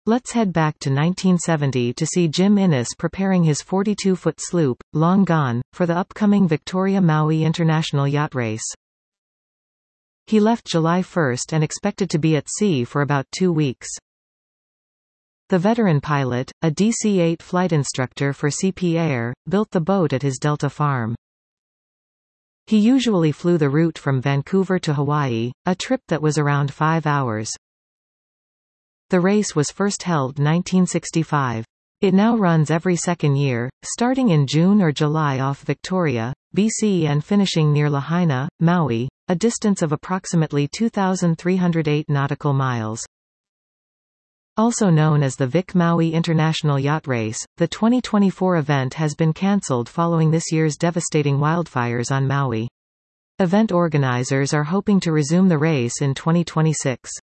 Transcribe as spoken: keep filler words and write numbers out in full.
Let's head back to nineteen seventy to see Jim Innes preparing his forty-two foot sloop, Long Gone, for the upcoming Victoria Maui International Yacht Race. He left July first and expected to be at sea for about two weeks. The veteran pilot, a D C eight flight instructor for C P Air, built the boat at his Delta farm. He usually flew the route from Vancouver to Hawaii, a trip that was around five hours. The race was first held nineteen sixty-five. It now runs every second year, starting in June or July off Victoria, B C and finishing near Lahaina, Maui, a distance of approximately two thousand three hundred eight nautical miles. Also known as the Vic Maui International Yacht Race, the twenty twenty-four event has been cancelled following this year's devastating wildfires on Maui. Event organizers are hoping to resume the race in twenty twenty-six.